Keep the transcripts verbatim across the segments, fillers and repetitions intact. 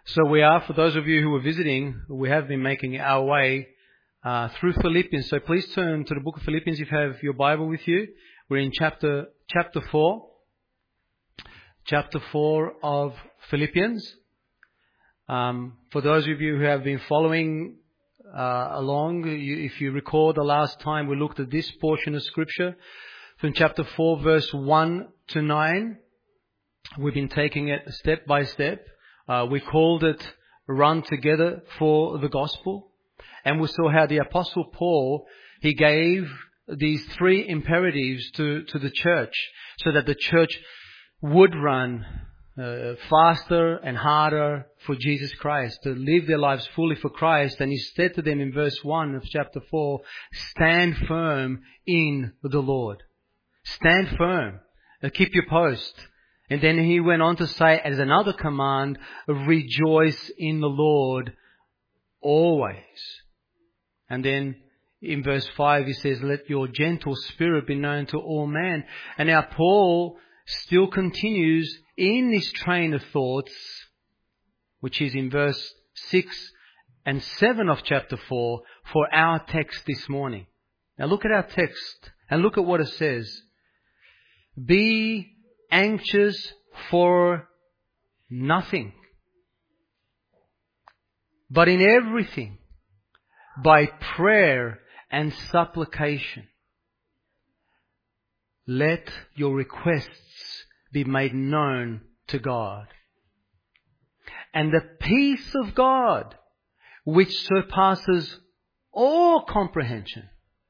So we are, for those of you who are visiting, we have been making our way uh, through Philippians. So please turn to the book of Philippians if you have your Bible with you. We're in chapter chapter four. Chapter four of Philippians. Um, for those of you who have been following uh, along, you, if you recall the last time we looked at this portion of Scripture, from chapter four, verse one to nine, we've been taking it step by step. Uh, we called it Run Together for the Gospel. And we saw how the Apostle Paul, he gave these three imperatives to, to the church so that the church would run uh, faster and harder for Jesus Christ, to live their lives fully for Christ. And he said to them in verse one of chapter four, stand firm in the Lord. Stand firm. Uh, keep your post. And then he went on to say, as another command, rejoice in the Lord always. And then in verse five, he says, let your gentle spirit be known to all men. And now Paul still continues in this train of thoughts, which is in verse six and seven of chapter four, for our text this morning. Now look at our text and look at what it says. Be anxious for nothing, but in everything, by prayer and supplication, let your requests be made known to God. And the peace of God, which surpasses all comprehension,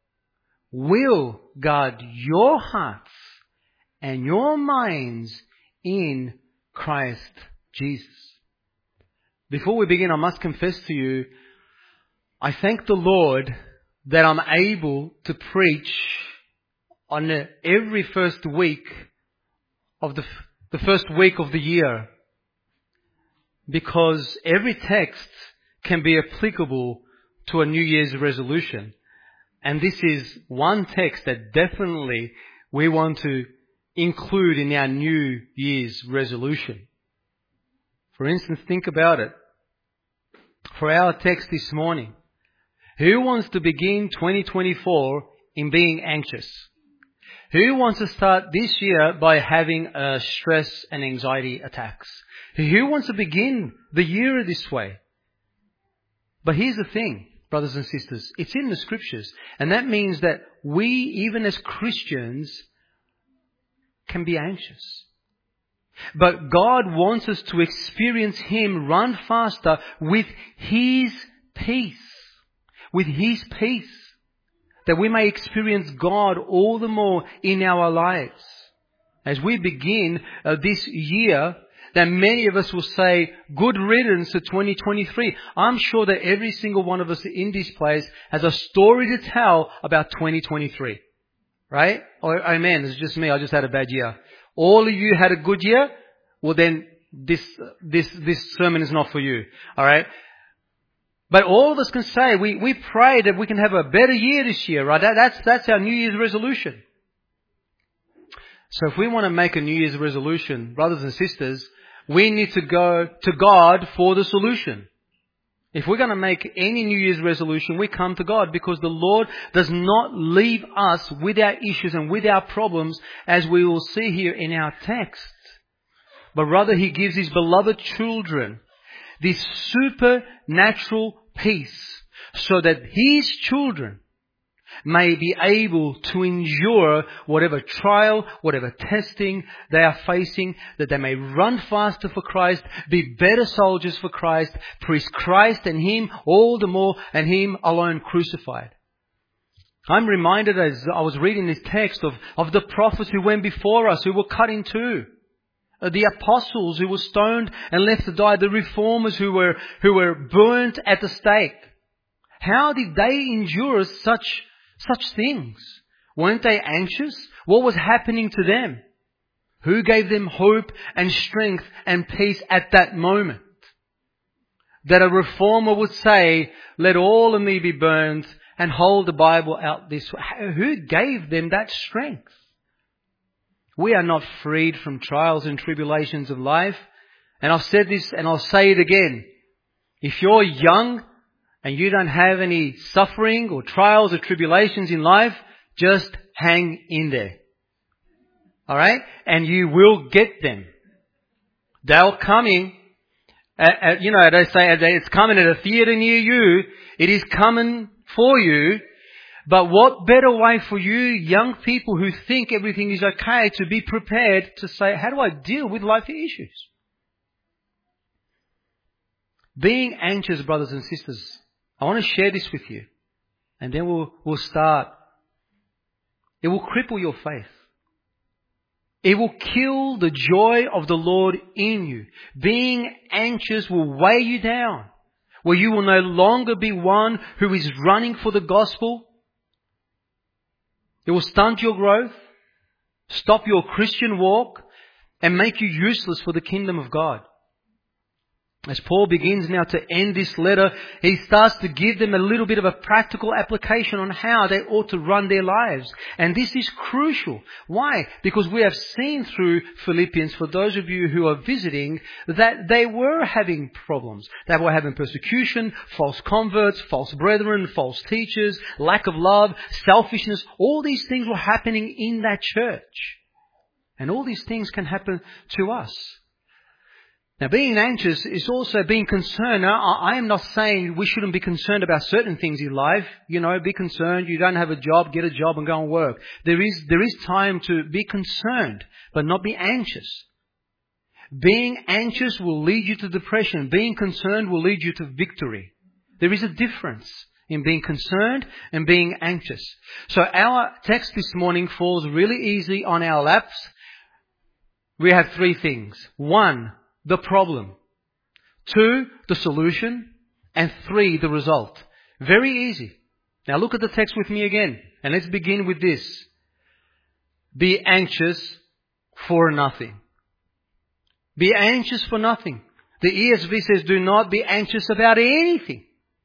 will guard your hearts and your minds in Christ Jesus. Before we begin, I must confess to you, I thank the Lord that I'm able to preach on the, every first week of the, the first week of the year, because every text can be applicable to a New Year's resolution. And this is one text that definitely we want to include in our New Year's resolution. For instance, think about it. For our text this morning, who wants to begin twenty twenty-four in being anxious? Who wants to start this year by having uh, stress and anxiety attacks? Who wants to begin the year this way? But here's the thing, brothers and sisters, it's in the Scriptures. And that means that we, even as Christians, can be anxious. But God wants us to experience Him run faster with His peace. With His peace. That we may experience God all the more in our lives. As we begin uh, this year, that many of us will say, good riddance to twenty twenty-three. I'm sure that every single one of us in this place has a story to tell about twenty twenty-three. Right? Oh, amen. It's just me. I just had a bad year. All of you had a good year? Well then, this, this, this sermon is not for you. Alright? But all of us can say, we, we pray that we can have a better year this year, right? That, that's, that's our New Year's resolution. So if we want to make a New Year's resolution, brothers and sisters, we need to go to God for the solution. If we're going to make any New Year's resolution, we come to God, because the Lord does not leave us with our issues and with our problems, as we will see here in our text. But rather He gives His beloved children this supernatural peace, so that His children may be able to endure whatever trial, whatever testing they are facing, that they may run faster for Christ, be better soldiers for Christ, preach Christ and Him all the more, and Him alone crucified. I'm reminded as I was reading this text of, of the prophets who went before us, who were cut in two. The apostles who were stoned and left to die. The reformers who were, who were burnt at the stake. How did they endure such Such things? Weren't they anxious? What was happening to them? Who gave them hope and strength and peace at that moment? That a reformer would say, let all of me be burned, and hold the Bible out this way. Who gave them that strength? We are not freed from trials and tribulations of life. And I've said this and I'll say it again. If you're young and you don't have any suffering or trials or tribulations in life, just hang in there. Alright? And you will get them. They're coming. At, at, you know, they say it's coming at a theatre near you. It is coming for you. But what better way for you young people who think everything is okay to be prepared to say, how do I deal with life issues? Being anxious, brothers and sisters, I want to share this with you. And then we'll, we'll start. It will cripple your faith. It will kill the joy of the Lord in you. Being anxious will weigh you down, where you will no longer be one who is running for the gospel. It will stunt your growth, stop your Christian walk, and make you useless for the kingdom of God. As Paul begins now to end this letter, he starts to give them a little bit of a practical application on how they ought to run their lives. And this is crucial. Why? Because we have seen through Philippians, for those of you who are visiting, that they were having problems. They were having persecution, false converts, false brethren, false teachers, lack of love, selfishness. All these things were happening in that church. And all these things can happen to us. Now, being anxious is also being concerned. Now, I am not saying we shouldn't be concerned about certain things in life. You know, be concerned. You don't have a job, get a job and go and work. There is, there is time to be concerned, but not be anxious. Being anxious will lead you to depression. Being concerned will lead you to victory. There is a difference in being concerned and being anxious. So our text this morning falls really easy on our laps. We have three things. One, the problem. Two, the solution. And three, the result. Very easy. Now look at the text with me again. And let's begin with this. Be anxious for nothing. Be anxious for nothing. The E S V says, do not be anxious about anything.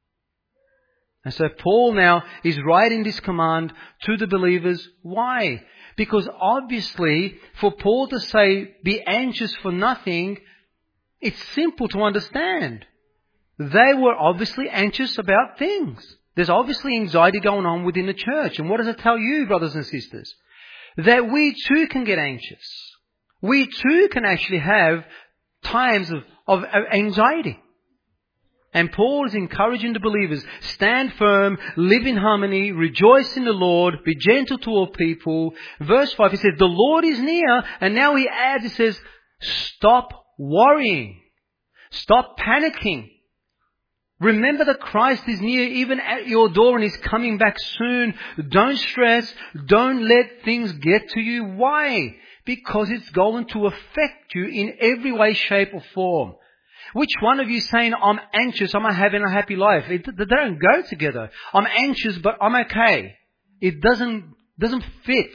And so Paul now is writing this command to the believers. Why? Because obviously, for Paul to say, be anxious for nothing, it's simple to understand. They were obviously anxious about things. There's obviously anxiety going on within the church. And what does it tell you, brothers and sisters? That we too can get anxious. We too can actually have times of, of anxiety. And Paul is encouraging the believers, stand firm, live in harmony, rejoice in the Lord, be gentle to all people. Verse five, he says, the Lord is near. And now he adds, he says, stop worrying. Stop panicking. Remember that Christ is near, even at your door, and He's coming back soon. Don't stress. Don't let things get to you. Why? Because it's going to affect you in every way, shape or form. Which one of you is saying, I'm anxious, I'm not having a happy life? It, they don't go together. I'm anxious, but I'm okay. It doesn't, doesn't fit.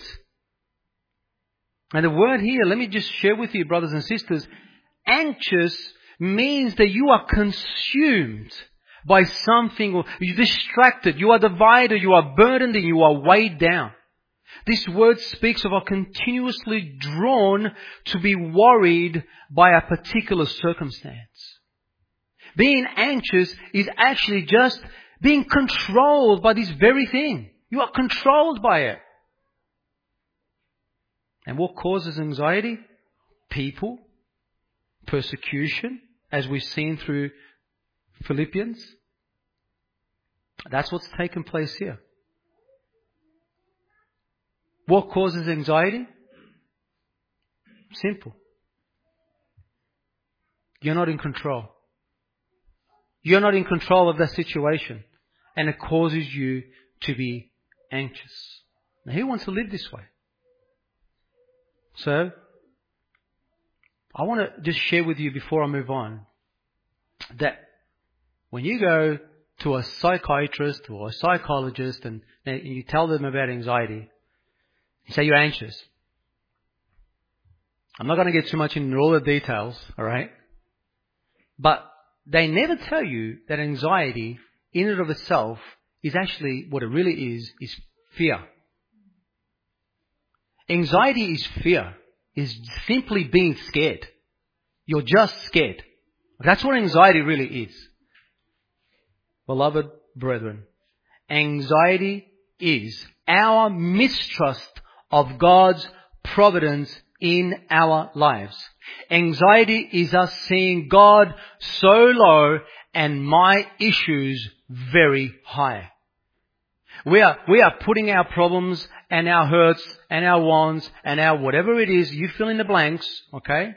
And the word here, let me just share with you, brothers and sisters, anxious means that you are consumed by something, or you're distracted, you are divided, you are burdened, and you are weighed down. This word speaks of a continuously drawn to be worried by a particular circumstance. Being anxious is actually just being controlled by this very thing. You are controlled by it. And what causes anxiety? People, persecution, as we've seen through Philippians. That's what's taken place here. What causes anxiety? Simple. You're not in control. You're not in control of that situation. And it causes you to be anxious. Now, who wants to live this way? So, I want to just share with you before I move on that when you go to a psychiatrist or a psychologist and, and you tell them about anxiety, you say you're anxious. I'm not going to get too much into all the details, all right? But they never tell you that anxiety in and of itself is actually, what it really is, is fear. Anxiety is fear, is simply being scared. You're just scared. That's what anxiety really is. Beloved brethren, anxiety is our mistrust of God's providence in our lives. Anxiety is us seeing God so low and my issues very high. We are, we are putting our problems and our hurts and our wants and our whatever it is, you fill in the blanks, okay?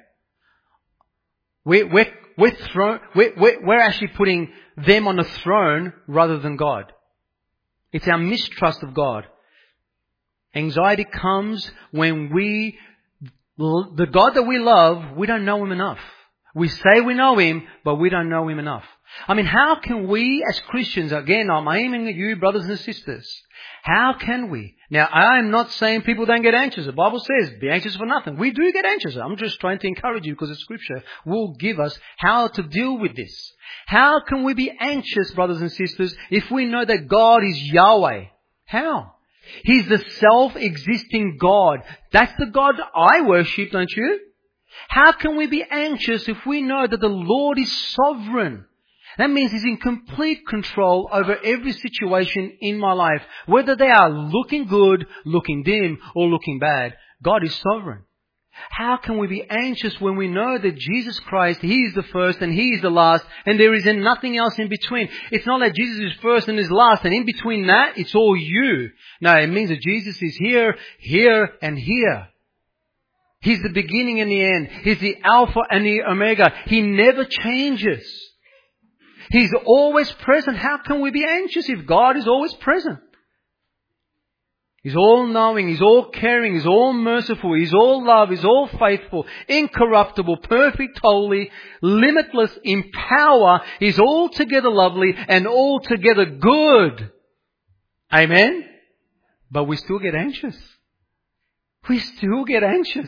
We're, we're, we're, thrown, we're, we're, we're actually putting them on the throne rather than God. It's our mistrust of God. Anxiety comes when we, the God that we love, we don't know Him enough. We say we know Him, but we don't know Him enough. I mean, how can we as Christians, again, I'm aiming at you brothers and sisters, how can we? Now, I'm not saying people don't get anxious. The Bible says, be anxious for nothing. We do get anxious. I'm just trying to encourage you because the Scripture will give us how to deal with this. How can we be anxious, brothers and sisters, if we know that God is Yahweh? How? He's the self-existing God. That's the God I worship, don't you? How can we be anxious if we know that the Lord is sovereign? That means He's in complete control over every situation in my life. Whether they are looking good, looking dim, or looking bad, God is sovereign. How can we be anxious when we know that Jesus Christ, He is the first and He is the last, and there is nothing else in between? It's not that Jesus is first and is last, and in between that, it's all you. No, it means that Jesus is here, here, and here. He's the beginning and the end. He's the Alpha and the Omega. He never changes. He's always present. How can we be anxious if God is always present? He's all-knowing. He's all-caring. He's all-merciful. He's all-love. He's all-faithful, incorruptible, perfect, holy, limitless in power. He's altogether lovely and altogether good. Amen? But we still get anxious. We still get anxious.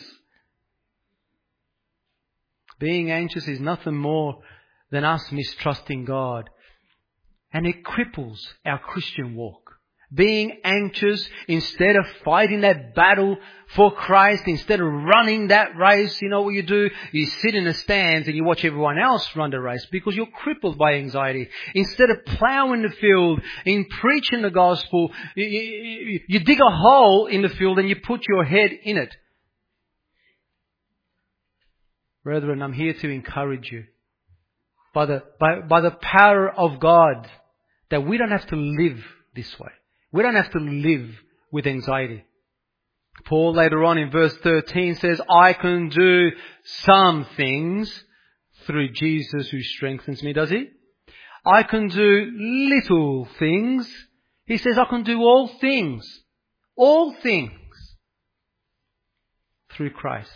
Being anxious is nothing more than us mistrusting God. And it cripples our Christian walk. Being anxious instead of fighting that battle for Christ, instead of running that race, you know what you do? You sit in the stands and you watch everyone else run the race because you're crippled by anxiety. Instead of plowing the field, in preaching the gospel, you, you, you dig a hole in the field and you put your head in it. Brethren, I'm here to encourage you by the, by, by the power of God that we don't have to live this way. We don't have to live with anxiety. Paul later on in verse thirteen says, I can do some things through Jesus who strengthens me, does he? I can do little things. He says, I can do all things. All things through Christ.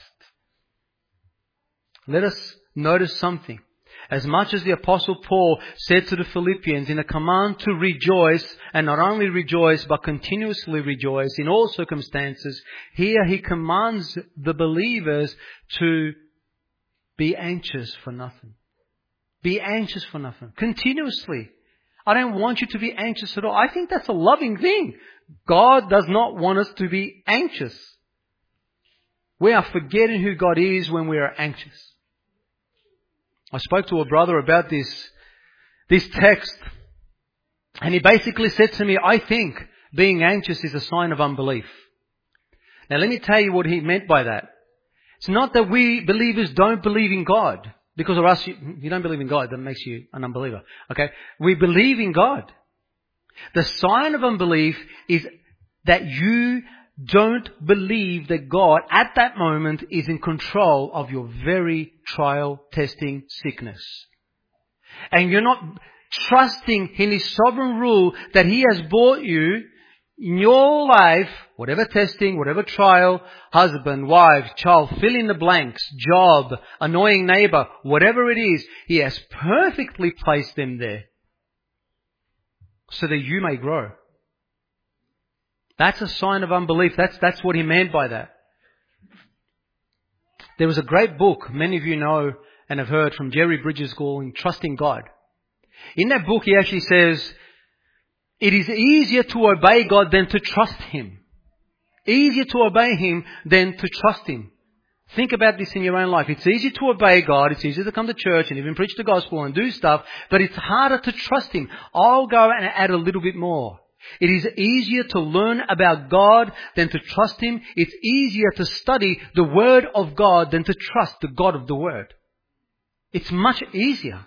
Let us notice something. As much as the Apostle Paul said to the Philippians in a command to rejoice, and not only rejoice, but continuously rejoice in all circumstances, here he commands the believers to be anxious for nothing. Be anxious for nothing. Continuously. I don't want you to be anxious at all. I think that's a loving thing. God does not want us to be anxious. We are forgetting who God is when we are anxious. I spoke to a brother about this, this text, and he basically said to me, I think being anxious is a sign of unbelief. Now let me tell you what he meant by that. It's not that we believers don't believe in God, because of us, you, you don't believe in God, that makes you an unbeliever. Okay? We believe in God. The sign of unbelief is that you don't believe that God at that moment is in control of your very trial, testing, sickness. And you're not trusting in His sovereign rule that He has brought you in your life, whatever testing, whatever trial, husband, wife, child, fill in the blanks, job, annoying neighbor, whatever it is, He has perfectly placed them there so that you may grow. That's a sign of unbelief. That's, that's what he meant by that. There was a great book, many of you know and have heard, from Jerry Bridges called Trusting God. In that book, he actually says, it is easier to obey God than to trust Him. Easier to obey Him than to trust Him. Think about this in your own life. It's easy to obey God. It's easy to come to church and even preach the gospel and do stuff, but it's harder to trust Him. I'll go and add a little bit more. It is easier to learn about God than to trust Him. It's easier to study the Word of God than to trust the God of the Word. It's much easier.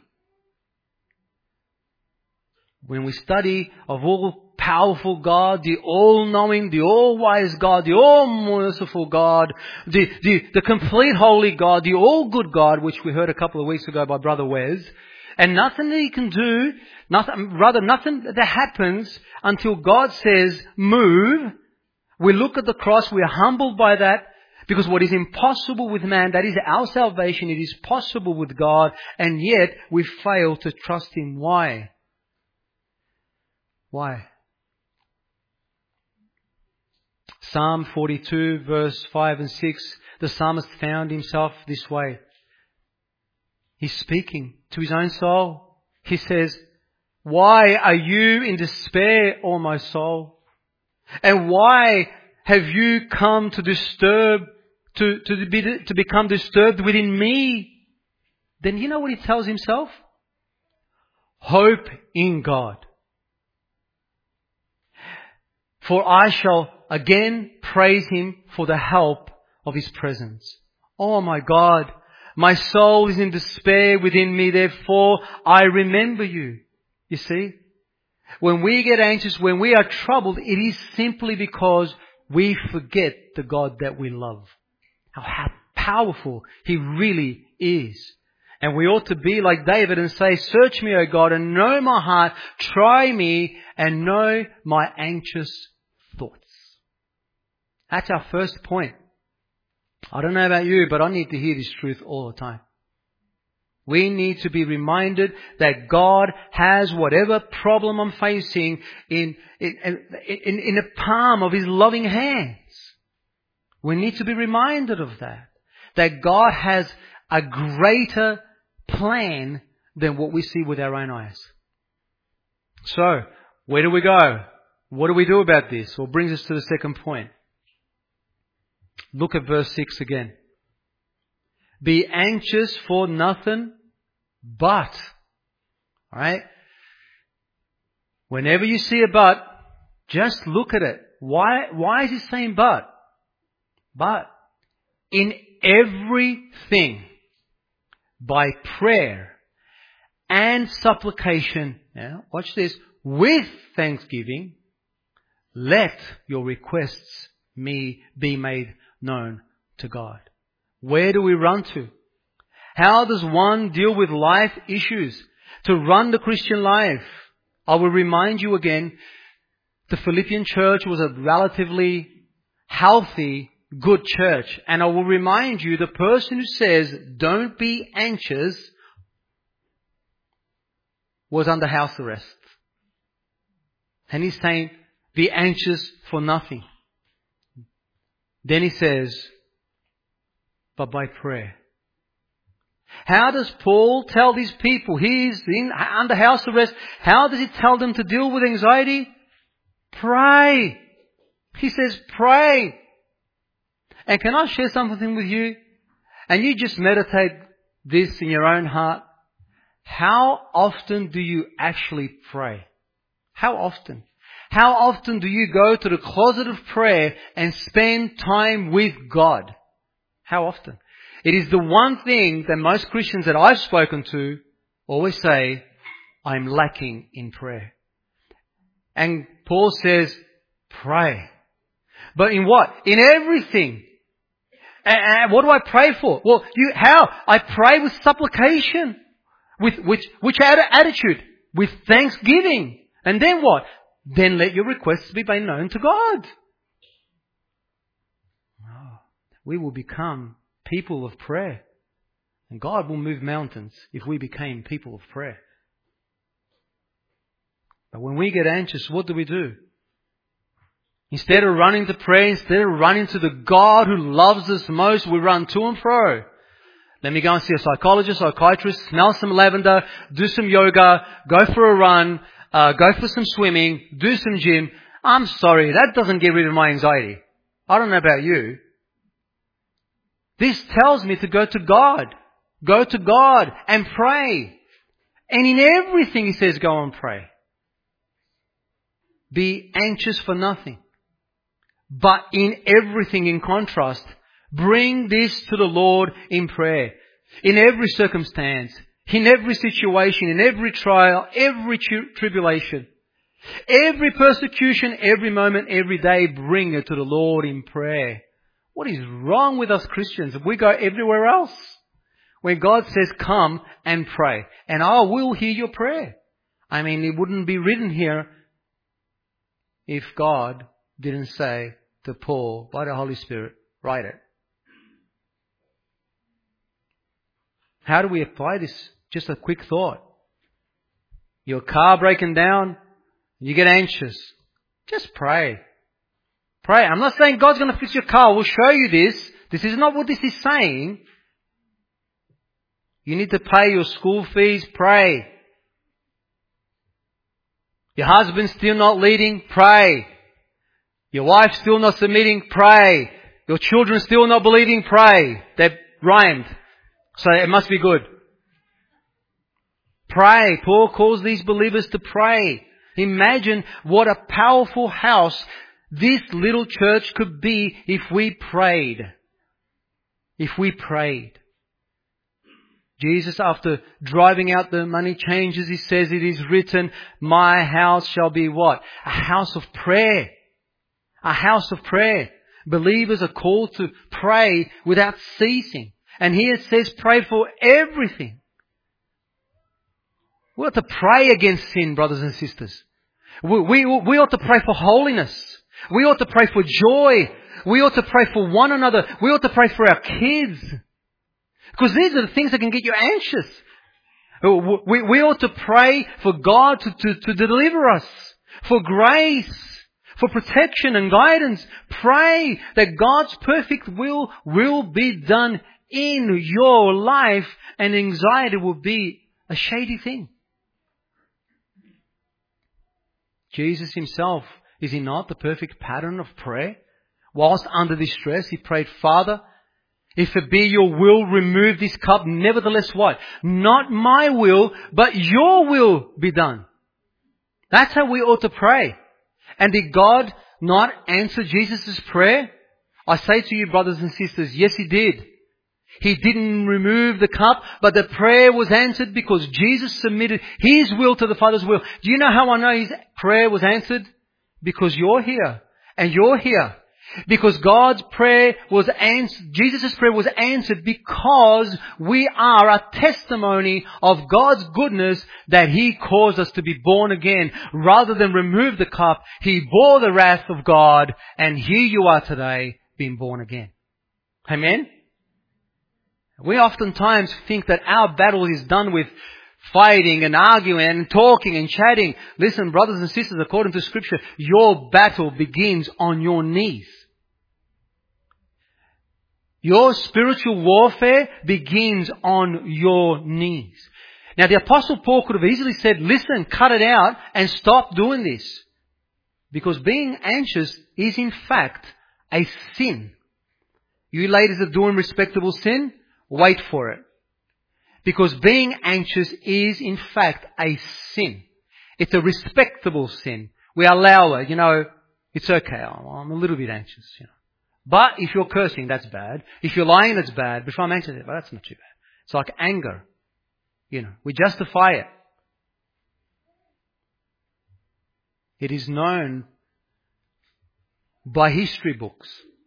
When we study of all-powerful God, the all-knowing, the all-wise God, the all-merciful God, the, the, the complete holy God, the all-good God, which we heard a couple of weeks ago by Brother Wes, and nothing that He can do, nothing, rather nothing that happens until God says, move. We look at the cross, we are humbled by that, because what is impossible with man, that is our salvation, it is possible with God, and yet we fail to trust Him. Why? Why? Psalm forty-two, verse five and six, the psalmist found himself this way. He's speaking to his own soul. He says, why are you in despair, O my soul? And why have you come to disturb, to, to, be, to become disturbed within me? Then you know what he tells himself? Hope in God. For I shall again praise Him for the help of His presence. Oh my God, my soul is in despair within me, therefore I remember you. You see? When we get anxious, when we are troubled, it is simply because we forget the God that we love. How powerful He really is. And we ought to be like David and say, search me, O God, and know my heart. Try me and know my anxious thoughts. That's our first point. I don't know about you, but I need to hear this truth all the time. We need to be reminded that God has whatever problem I'm facing in, in, in, in the palm of His loving hands. We need to be reminded of that. That God has a greater plan than what we see with our own eyes. So, where do we go? What do we do about this? Well, brings us to the second point. Look at verse six again. Be anxious for nothing, but. Alright? Whenever you see a but, just look at it. Why, why is he saying but? But. In everything, by prayer and supplication, now, watch this, with thanksgiving, let your requests me be made known to God. Where do we run to? How does one deal with life issues? To run the Christian life, I will remind you again, the Philippian church was a relatively healthy, good church. And I will remind you, the person who says, don't be anxious, was under house arrest. And he's saying, be anxious for nothing. Then he says, but by prayer. How does Paul tell these people? He's in, under house arrest. How does he tell them to deal with anxiety? Pray. He says, pray. And can I share something with you? And you just meditate this in your own heart. How often do you actually pray? How often? How often do you go to the closet of prayer and spend time with God? How often? It is the one thing that most Christians that I've spoken to always say, I'm lacking in prayer. And Paul says, pray. But in what? In everything. And what do I pray for? Well, you, how? I pray with supplication. With which, which attitude? With thanksgiving. And then what? Then let your requests be made known to God. Oh, we will become people of prayer. And God will move mountains if we became people of prayer. But when we get anxious, what do we do? Instead of running to prayer, instead of running to the God who loves us most, we run to and fro. Let me go and see a psychologist, psychiatrist, smell some lavender, do some yoga, go for a run, uh, go for some swimming, do some gym. I'm sorry, that doesn't get rid of my anxiety. I don't know about you. This tells me to go to God. Go to God and pray. And in everything He says, go and pray. Be anxious for nothing. But in everything, in contrast, bring this to the Lord in prayer. In every circumstance, in every situation, in every trial, every tri- tribulation, every persecution, every moment, every day, bring it to the Lord in prayer. What is wrong with us Christians? We go everywhere else where God says, come and pray. And I will hear your prayer. I mean, it wouldn't be written here if God didn't say to Paul, by the Holy Spirit, write it. How do we apply this? Just a quick thought. Your car breaking down, you get anxious. Just pray. Pray. I'm not saying God's going to fix your car. We'll show you this. This is not what this is saying. You need to pay your school fees. Pray. Your husband's still not leading. Pray. Your wife's still not submitting. Pray. Your children still not believing. Pray. They've rhymed. So it must be good. Pray. Paul calls these believers to pray. Imagine what a powerful house this little church could be if we prayed. If we prayed. Jesus, after driving out the money changers, He says, it is written, my house shall be what? A house of prayer. A house of prayer. Believers are called to pray without ceasing. And here it says pray for everything. We ought to pray against sin, brothers and sisters. We, we, we ought to pray for holiness. We ought to pray for joy. We ought to pray for one another. We ought to pray for our kids. Because these are the things that can get you anxious. We, we ought to pray for God to, to, to deliver us. For grace. For protection and guidance. Pray that God's perfect will will be done in your life, and anxiety will be a shady thing. Jesus Himself, is He not the perfect pattern of prayer? Whilst under distress, He prayed, Father, if it be your will, remove this cup. Nevertheless, what? Not my will, but your will be done. That's how we ought to pray. And did God not answer Jesus' prayer? I say to you, brothers and sisters, yes, He did. He didn't remove the cup, but the prayer was answered because Jesus submitted His will to the Father's will. Do you know how I know His prayer was answered? Because you're here. And you're here. Because God's prayer was answered, Jesus' prayer was answered because we are a testimony of God's goodness that He caused us to be born again. Rather than remove the cup, He bore the wrath of God, and here you are today being born again. Amen? We oftentimes think that our battle is done with fighting and arguing and talking and chatting. Listen, brothers and sisters, according to Scripture, your battle begins on your knees. Your spiritual warfare begins on your knees. Now, the Apostle Paul could have easily said, listen, cut it out and stop doing this. Because being anxious is in fact a sin. You ladies are doing respectable sin, wait for it. Because being anxious is in fact a sin. It's a respectable sin. We allow it, you know, it's okay, I'm a little bit anxious, you know. But if you're cursing, that's bad. If you're lying, that's bad. But if I'm anxious, well, that's not too bad. It's like anger. You know, we justify it. It is known by history books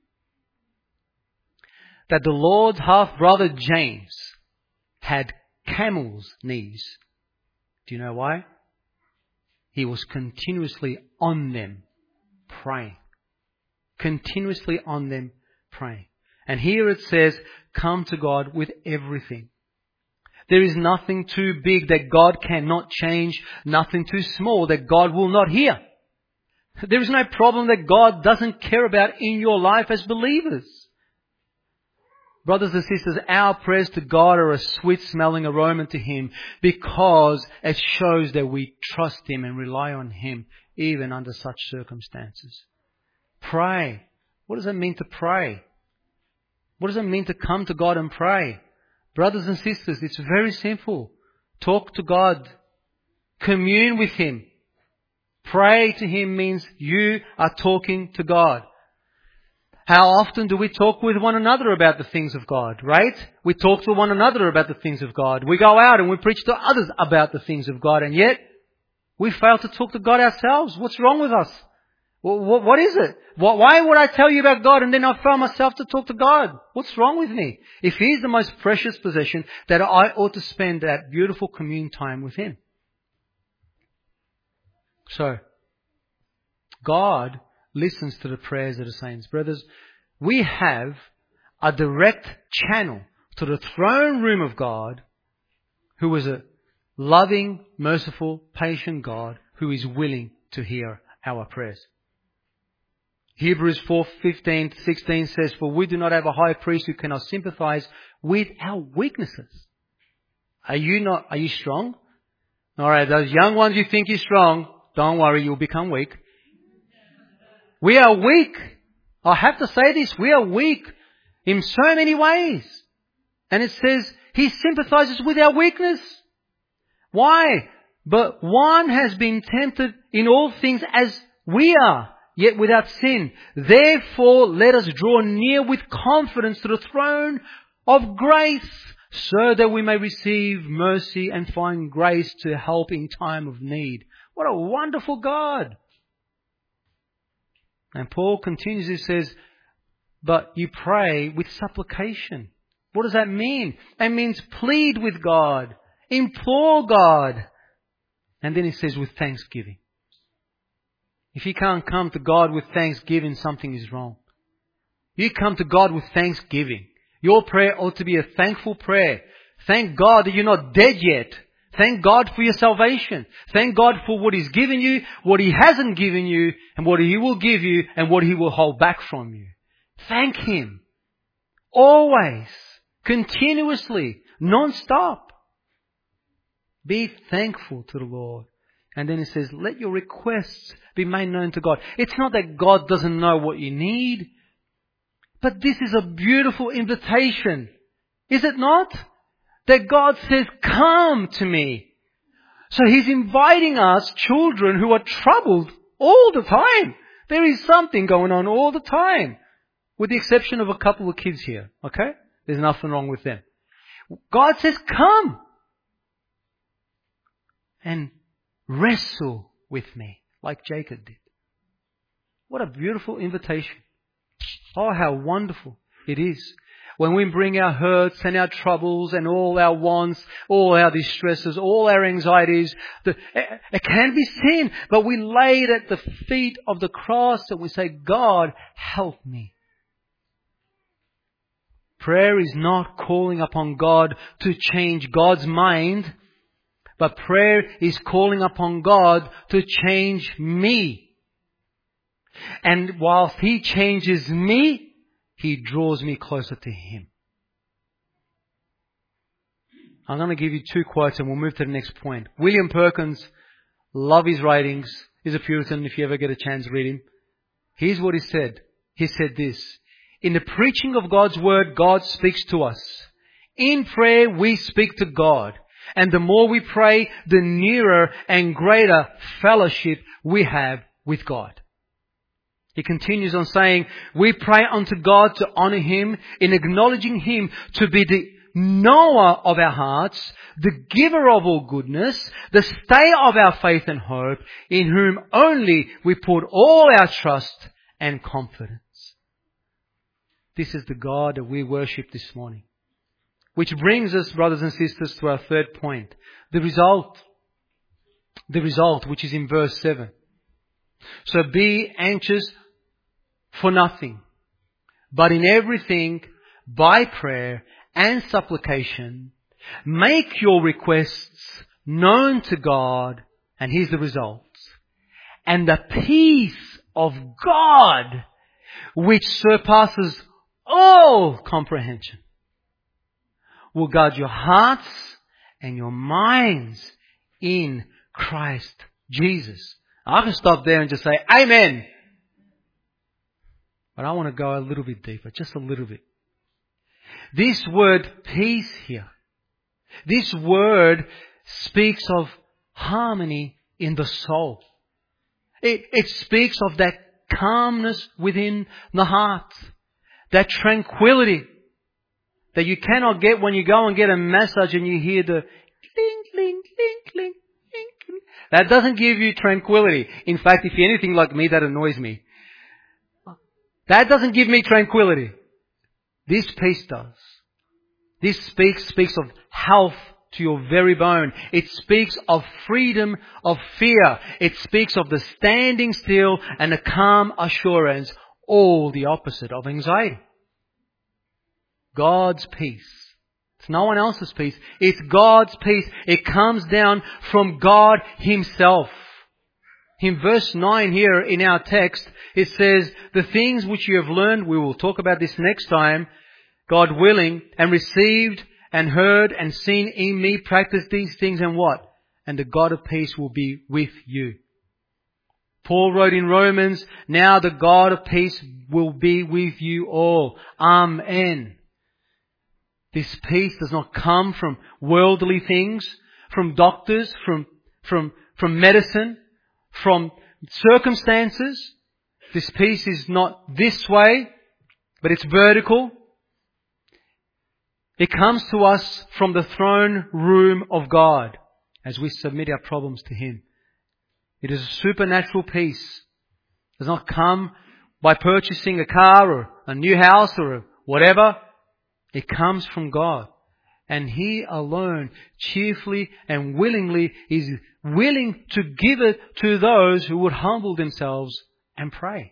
that the Lord's half-brother James had camel's knees. Do you know why? He was continuously on them praying. Continuously on them praying. And here it says, come to God with everything. There is nothing too big that God cannot change, nothing too small that God will not hear. There is no problem that God doesn't care about in your life as believers. Brothers and sisters, our prayers to God are a sweet smelling aroma to Him because it shows that we trust Him and rely on Him even under such circumstances. Pray. What does it mean to pray? What does it mean to come to God and pray? Brothers and sisters, it's very simple. Talk to God. Commune with Him. Pray to Him means you are talking to God. How often do we talk with one another about the things of God, right? We talk to one another about the things of God. We go out and we preach to others about the things of God, and yet we fail to talk to God ourselves. What's wrong with us? What is it? Why would I tell you about God and then I fail myself to talk to God? What's wrong with me? If He is the most precious possession, that I ought to spend that beautiful commune time with Him. So, God listens to the prayers of the saints. Brothers, we have a direct channel to the throne room of God, who is a loving, merciful, patient God who is willing to hear our prayers. Hebrews four fifteen to sixteen says, "For we do not have a high priest who cannot sympathize with our weaknesses." Are you not, are you strong? Alright, those young ones you think you're strong, don't worry, you'll become weak. We are weak. I have to say this, we are weak in so many ways. And it says, He sympathizes with our weakness. Why? But one has been tempted in all things as we are, yet without sin. Therefore, let us draw near with confidence to the throne of grace, so that we may receive mercy and find grace to help in time of need. What a wonderful God! And Paul continues, he says, but you pray with supplication. What does that mean? It means plead with God, implore God. And then he says with thanksgiving. If you can't come to God with thanksgiving, something is wrong. You come to God with thanksgiving. Your prayer ought to be a thankful prayer. Thank God that you're not dead yet. Thank God for your salvation. Thank God for what He's given you, what He hasn't given you, and what He will give you, and what He will hold back from you. Thank Him. Always. Continuously. Non-stop. Be thankful to the Lord. And then He says, let your requests be made known to God. It's not that God doesn't know what you need, but this is a beautiful invitation. Is it not? That God says, come to me. So He's inviting us, children who are troubled all the time. There is something going on all the time. With the exception of a couple of kids here. Okay? There's nothing wrong with them. God says, come. And wrestle with me. Like Jacob did. What a beautiful invitation. Oh, how wonderful it is. When we bring our hurts and our troubles and all our wants, all our distresses, all our anxieties, the, it can be sin, but we lay it at the feet of the cross and we say, God, help me. Prayer is not calling upon God to change God's mind, but prayer is calling upon God to change me. And whilst He changes me, He draws me closer to Him. I'm going to give you two quotes and we'll move to the next point. William Perkins, love his writings. He's a Puritan. If you ever get a chance, read him. Here's what he said. He said this. In the preaching of God's Word, God speaks to us. In prayer, we speak to God. And the more we pray, the nearer and greater fellowship we have with God. He continues on saying, we pray unto God to honor Him in acknowledging Him to be the knower of our hearts, the giver of all goodness, the stay of our faith and hope, in whom only we put all our trust and confidence. This is the God that we worship this morning. Which brings us, brothers and sisters, to our third point. The result. The result, which is in verse seven. So be anxious for nothing, but in everything, by prayer and supplication, make your requests known to God, and here's the result. And the peace of God, which surpasses all comprehension, will guard your hearts and your minds in Christ Jesus. I can stop there and just say, Amen. But I want to go a little bit deeper, just a little bit. This word peace here, this word speaks of harmony in the soul. It, it speaks of that calmness within the heart, that tranquility that you cannot get when you go and get a massage and you hear the cling, cling, cling, cling, cling, cling. That doesn't give you tranquility. In fact, if you're anything like me, that annoys me. That doesn't give me tranquility. This peace does. This speaks, speaks of health to your very bone. It speaks of freedom of fear. It speaks of the standing still and the calm assurance, all the opposite of anxiety. God's peace. It's no one else's peace. It's God's peace. It comes down from God Himself. In verse nine here in our text, it says, the things which you have learned, we will talk about this next time, God willing, and received and heard and seen in me, practice these things, and what? And the God of peace will be with you. Paul wrote in Romans, now the God of peace will be with you all. Amen. This peace does not come from worldly things, from doctors, from, from, from medicine, from circumstances. This peace is not this way, but it's vertical. It comes to us from the throne room of God as we submit our problems to Him. It is a supernatural peace. It does not come by purchasing a car or a new house or whatever. It comes from God. And He alone cheerfully and willingly is willing to give it to those who would humble themselves and pray.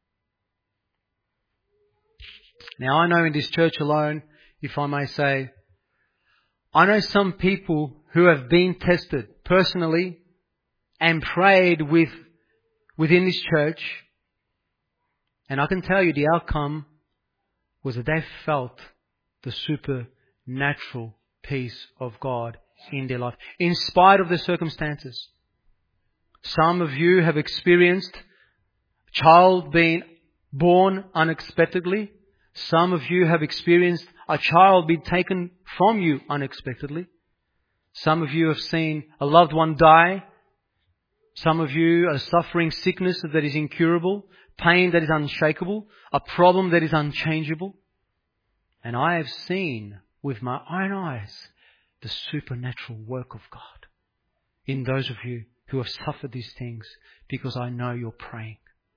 Now I know in this church alone, if I may say, I know some people who have been tested personally and prayed with within this church. And I can tell you the outcome was that they felt the supernatural peace of God in their life, in spite of the circumstances. Some of you have experienced a child being born unexpectedly. Some of you have experienced a child being taken from you unexpectedly. Some of you have seen a loved one die. Some of you are suffering sickness that is incurable, pain that is unshakable, a problem that is unchangeable. And I have seen with my own eyes the supernatural work of God in those of you who have suffered these things, because I know you're praying.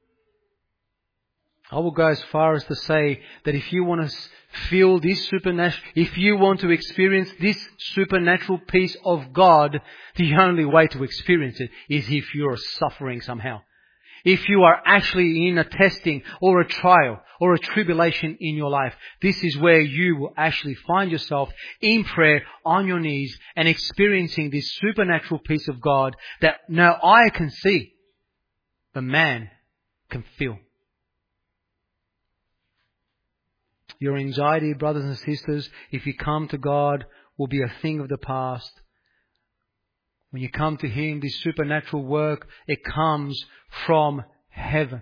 I will go as far as to say that if you want to feel this supernatural, if you want to experience this supernatural peace of God, the only way to experience it is if you're suffering somehow. If you are actually in a testing or a trial or a tribulation in your life, this is where you will actually find yourself in prayer on your knees and experiencing this supernatural peace of God that no eye can see, but man can feel. Your anxiety, brothers and sisters, if you come to God, will be a thing of the past. When you come to Him, this supernatural work, it comes from heaven.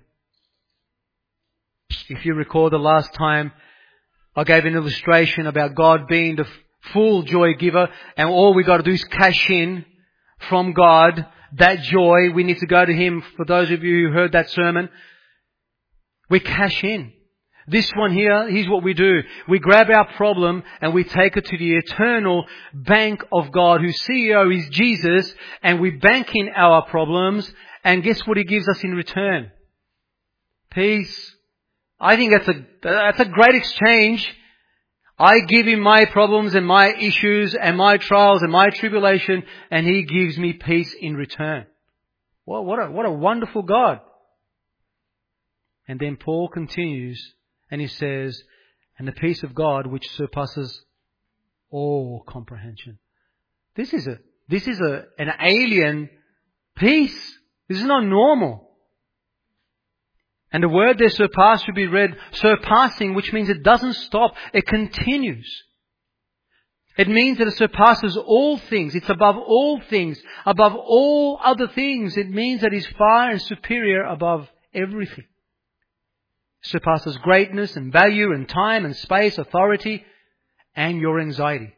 If you recall the last time I gave an illustration about God being the full joy giver, and all we got to do is cash in from God that joy. We need to go to Him. For those of you who heard that sermon, we cash in. This one here, here's what we do. We grab our problem and we take it to the eternal bank of God, whose C E O is Jesus, and we bank in our problems, and guess what He gives us in return? Peace. I think that's a, that's a great exchange. I give Him my problems and my issues and my trials and my tribulation, and He gives me peace in return. Well, what a, what a wonderful God. And then Paul continues, and he says, and the peace of God which surpasses all comprehension. This is a, this is a, an alien peace. This is not normal. And the word there, surpass, should be read surpassing, which means it doesn't stop. It continues. It means that it surpasses all things. It's above all things. Above all other things. It means that it's far and superior above everything. Surpasses greatness and value and time and space, authority. and your anxiety.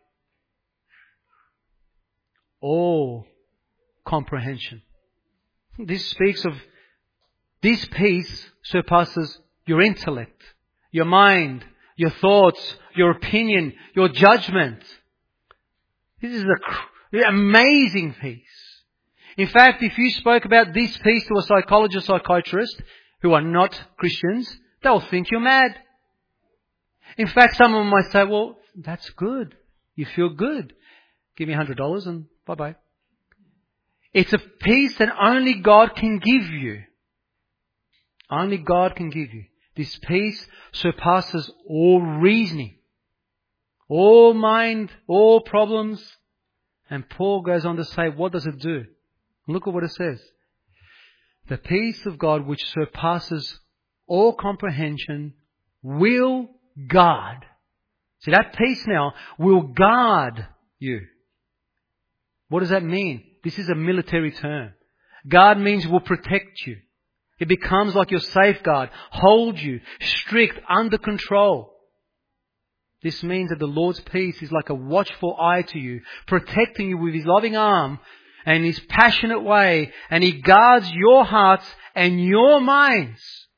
All comprehension. This speaks of this peace surpasses your intellect, your mind, your thoughts, your opinion, your judgment. This is an amazing peace. In fact, if you spoke about this peace to a psychologist or psychiatrist who are not Christians, they'll think you're mad. In fact, some of them might say, well, that's good. You feel good. Give me one hundred dollars and bye-bye. It's a peace that only God can give you. Only God can give you. This peace surpasses all reasoning, all mind, all problems. And Paul goes on to say, what does it do? Look at what it says. The peace of God which surpasses all comprehension will guard. See, that peace now will guard you. What does that mean? This is a military term. Guard means will protect you. It becomes like your safeguard, hold you, strict, under control. This means that the Lord's peace is like a watchful eye to you, protecting you with His loving arm and His passionate way, and He guards your hearts and your minds.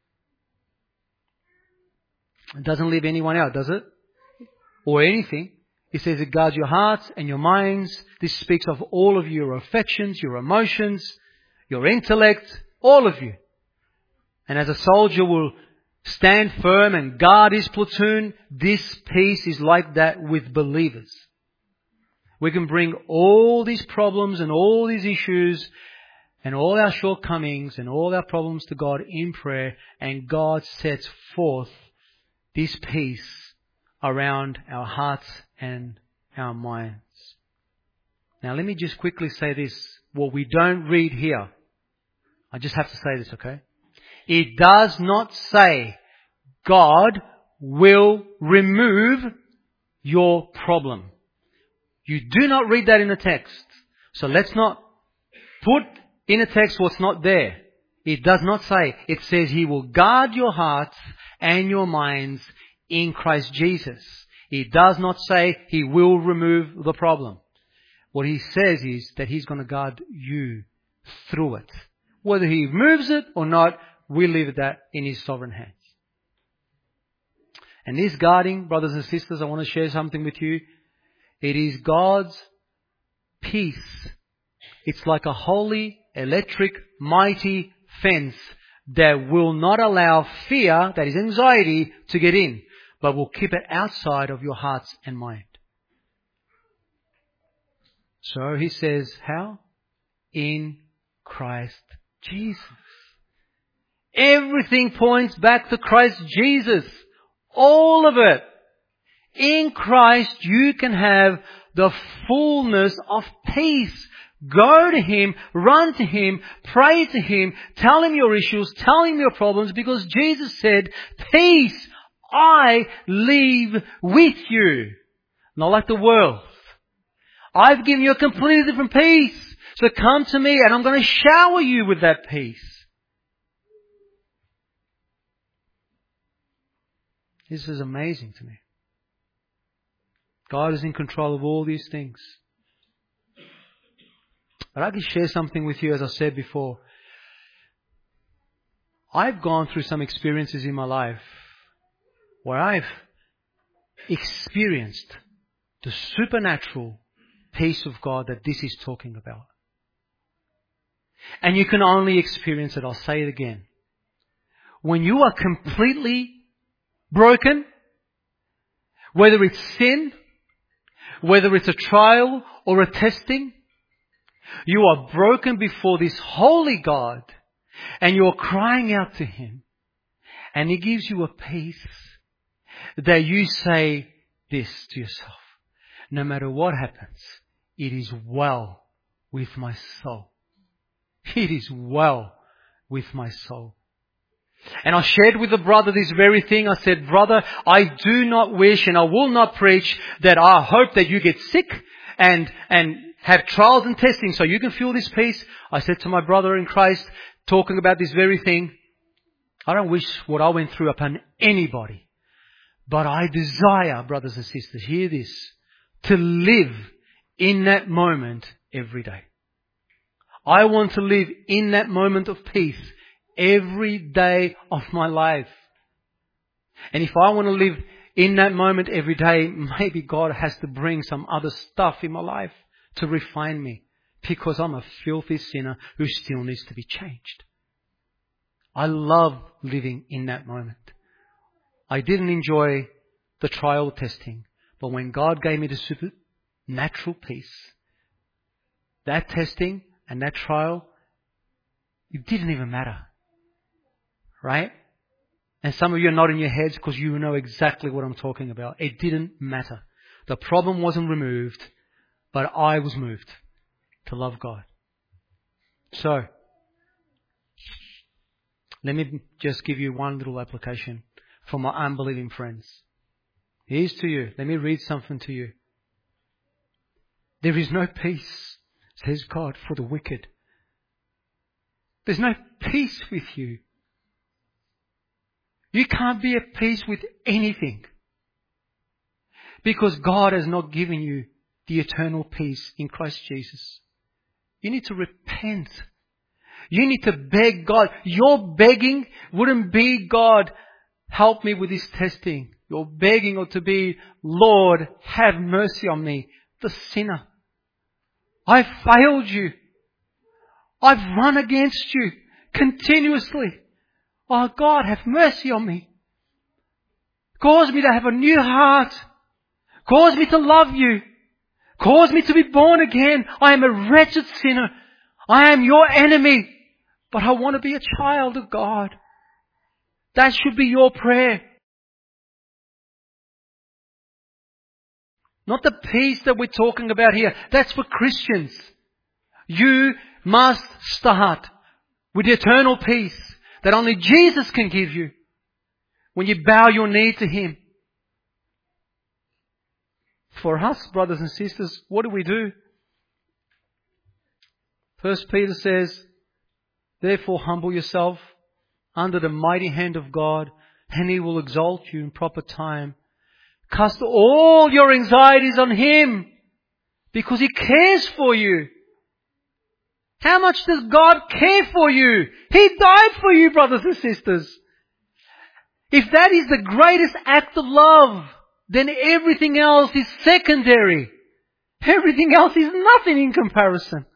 It doesn't leave anyone out, does it? Or anything. It says it guards your hearts and your minds. This speaks of all of your affections, your emotions, your intellect, all of you. And as a soldier will stand firm and guard his platoon, this peace is like that with believers. We can bring all these problems and all these issues and all our shortcomings and all our problems to God in prayer, and God sets forth this peace around our hearts and our minds. Now let me just quickly say this. What we don't read here, I just have to say this, okay? It does not say God will remove your problem. You do not read that in the text. So let's not put in a text what's not there. It does not say. It says He will guard your hearts and your minds in Christ Jesus. It does not say He will remove the problem. What He says is that He's going to guard you through it. Whether He removes it or not, we leave that in His sovereign hands. And this guarding, brothers and sisters, I want to share something with you. It is God's peace. It's like a holy, electric, mighty fence that will not allow fear, that is anxiety, to get in, but will keep it outside of your hearts and mind. So He says, how? In Christ Jesus. Everything points back to Christ Jesus. All of it. In Christ you can have the fullness of peace. Go to Him, run to Him, pray to Him, tell Him your issues, tell Him your problems, because Jesus said, peace I leave with you. Not like the world. I've given you a completely different peace. So come to me and I'm going to shower you with that peace. This is amazing to me. God is in control of all these things. But I can share something with you, as I said before. I've gone through some experiences in my life where I've experienced the supernatural peace of God that this is talking about. And you can only experience it, I'll say it again, when you are completely broken, whether it's sin, whether it's a trial or a testing, you are broken before this holy God and you're crying out to Him, and He gives you a peace that you say this to yourself: no matter what happens, it is well with my soul. It is well with my soul. And I shared with the brother this very thing. I said, brother, I do not wish and I will not preach that I hope that you get sick and, and have trials and testing so you can feel this peace. I said to my brother in Christ, talking about this very thing, I don't wish what I went through upon anybody. But I desire, brothers and sisters, hear this, to live in that moment every day. I want to live in that moment of peace every day of my life. And if I want to live in that moment every day, maybe God has to bring some other stuff in my life to refine me, because I'm a filthy sinner who still needs to be changed. I love living in that moment. I didn't enjoy the trial testing, but when God gave me the supernatural peace, that testing and that trial, it didn't even matter. Right? And some of you are nodding your heads because you know exactly what I'm talking about. It didn't matter. The problem wasn't removed, but I was moved to love God. So, let me just give you one little application for my unbelieving friends. Here's to you. Let me read something to you. There is no peace, says God, for the wicked. There's no peace with you. You can't be at peace with anything, because God has not given you the eternal peace in Christ Jesus. You need to repent. You need to beg God. Your begging wouldn't be, God, help me with this testing. Your begging ought to be, Lord, have mercy on me, the sinner. I've failed you. I've run against you continuously. Oh God, have mercy on me. Cause me to have a new heart. Cause me to love you. Cause me to be born again. I am a wretched sinner. I am your enemy. But I want to be a child of God. That should be your prayer. Not the peace that we're talking about here. That's for Christians. You must start with the eternal peace that only Jesus can give you when you bow your knee to Him. For us, brothers and sisters, what do we do? First Peter says, therefore humble yourself under the mighty hand of God, and He will exalt you in proper time. Cast all your anxieties on Him, because He cares for you. How much does God care for you? He died for you, brothers and sisters. If that is the greatest act of love, then everything else is secondary. Everything else is nothing in comparison.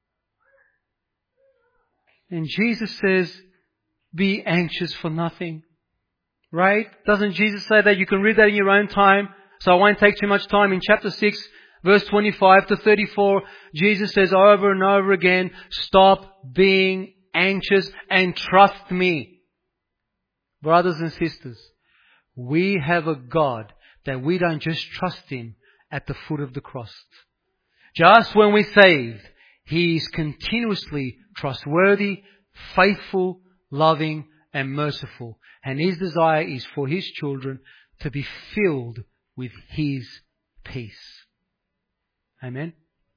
And Jesus says, be anxious for nothing. Right? Doesn't Jesus say that? You can read that in your own time. So I won't take too much time. In chapter six, verse twenty-five to thirty-four, Jesus says over and over again, stop being anxious and trust me. Brothers and sisters, we have a God that we don't just trust Him at the foot of the cross. Just when we're saved, He is continuously trustworthy, faithful, loving, and merciful. And His desire is for His children to be filled with His peace. Amen.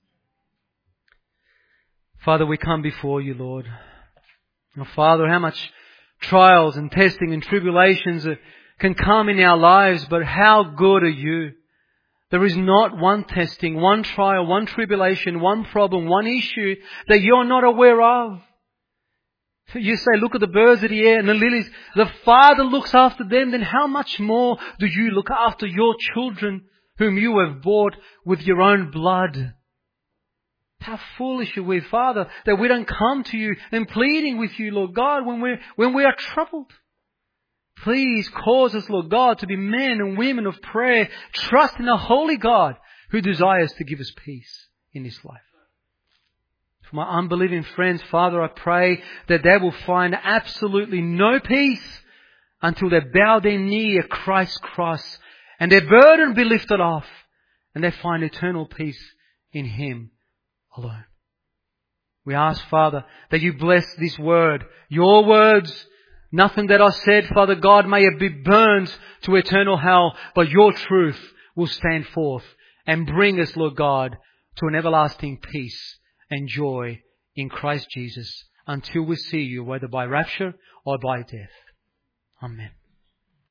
Father, we come before You, Lord. Oh, Father, how much trials and testing and tribulations can come in our lives, but how good are You? There is not one testing, one trial, one tribulation, one problem, one issue that You're not aware of. You say, look at the birds of the air and the lilies. The Father looks after them. Then how much more do You look after Your children whom You have bought with Your own blood? How foolish are we, Father, that we don't come to You and pleading with You, Lord God, when we're, when we are troubled. Please cause us, Lord God, to be men and women of prayer, trust in a holy God who desires to give us peace in this life. For my unbelieving friends, Father, I pray that they will find absolutely no peace until they bow their knee at Christ's cross and their burden be lifted off and they find eternal peace in Him alone. We ask, Father, that You bless this word, Your words. Nothing that I said, Father God, may it be burned to eternal hell, but Your truth will stand forth and bring us, Lord God, to an everlasting peace and joy in Christ Jesus until we see You, whether by rapture or by death. Amen.